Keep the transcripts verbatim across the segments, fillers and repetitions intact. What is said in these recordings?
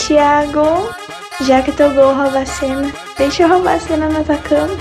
Thiago, já que teu gol rouba a cena, deixa eu roubar a cena na tua cama.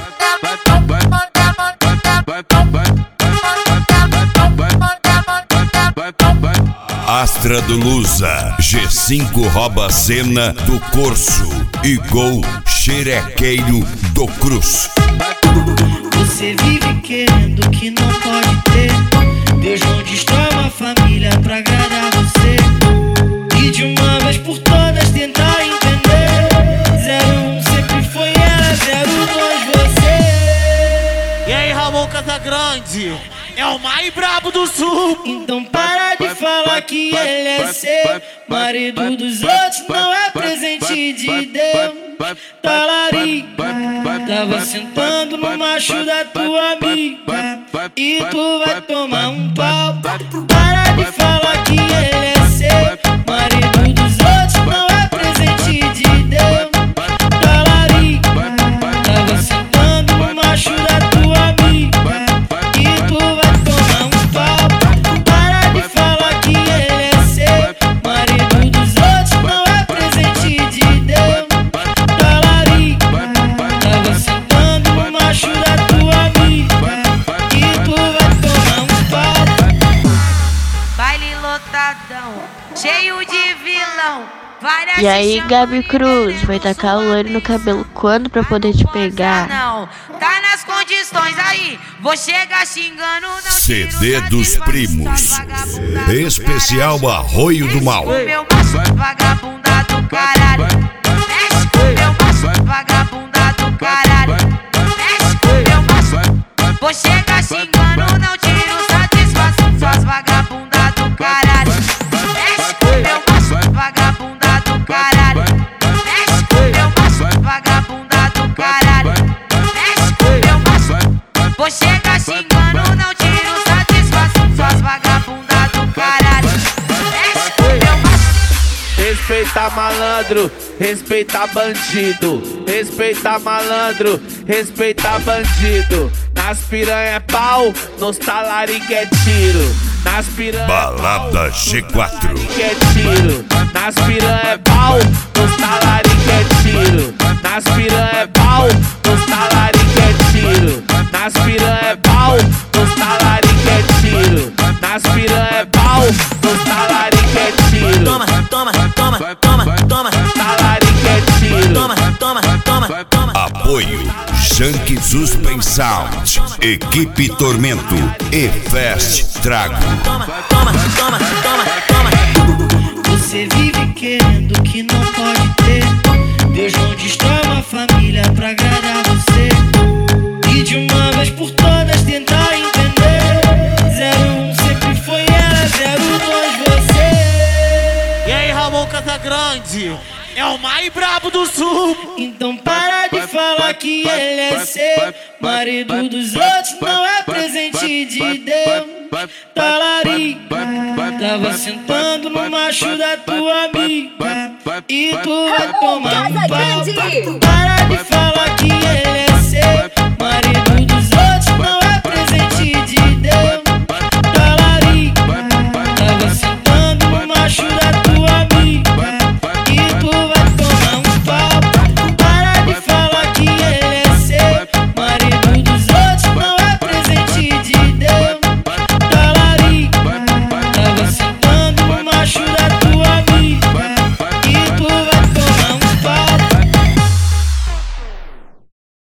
Astra do Lusa, G cinco rouba a cena do Corso e Gol Xerequeiro do Cruz. Você vive querendo o que não pode ter. Deus não destrói uma família pra agradar você. E de uma vez por todas tentar entender. Zero um sempre foi ela, zero dois você. E aí, Ramon Casagrande, é o mais brabo do sul. Então para de falar que ele é seu. Marido dos outros não é presente de Deus. Talarica, tava sentando no macho da tua amiga e tu vai tomar um pau. Para de falar que ele é seu. Marido dos outros não é presente de Deus. Talarica, tava sentando no macho da tua amiga e tu vai tomar um pau. Para de falar que ele é seu. Marido dos outros não é presente de Deus. Cheio de vilão. E aí, Gabi Cruz, vai tacar o loiro no cabelo quando pra poder te pegar? Não, tá nas condições aí. Vou chegar xingando. C D dos Primos, especial Arroio do Mal. Meu macho vagabunda do caralho. Mexe com meu macho vagabunda do caralho. Mexe com meu macho. Vou chegar xingando, não tiro satisfação. Suas vagabundas do caralho. Mexe com meu macho vagabunda do caralho. Mexe com meu macho vagabunda do caralho. Mexe com meu macho. Vou chegar xingando, não tiro satisfação. Suas vagabundas do caralho. Mexe com meu macho. Respeita malandro, respeita bandido. Respeita malandro, respeita bandido. Nas piranha é pau, nos talarica é tiro. Nas piranha Balada G quatro. é tiro. Nas piranha é pau, nos talarica é tiro. Nas piranha é pau, nos talarica é tiro. Nas piranha é pau, nos talarica é tiro. Nas piranha é pau, nos talarica é tiro. Toma, toma, toma, toma, toma. Talarica é tiro. Toma, toma, toma, toma. Apoio Junk Suspen Sound, Equipe Tormento e Fast Trago. Toma, toma, toma, toma, toma. Você vive querendo o que não pode ter. Deus não destrói uma família pra agradar você. E de uma vez por todas tentar entender. Zero um sempre foi ela, zero dois você. E aí, Ramon Casagrande, é o mais brabo do sul. Então para de falar que ele é seu. Marido dos outros não é presente de Deus. Talarica, tava sentando no macho da tua amiga e tu vai tomar um pau. Para de falar que ele é seu.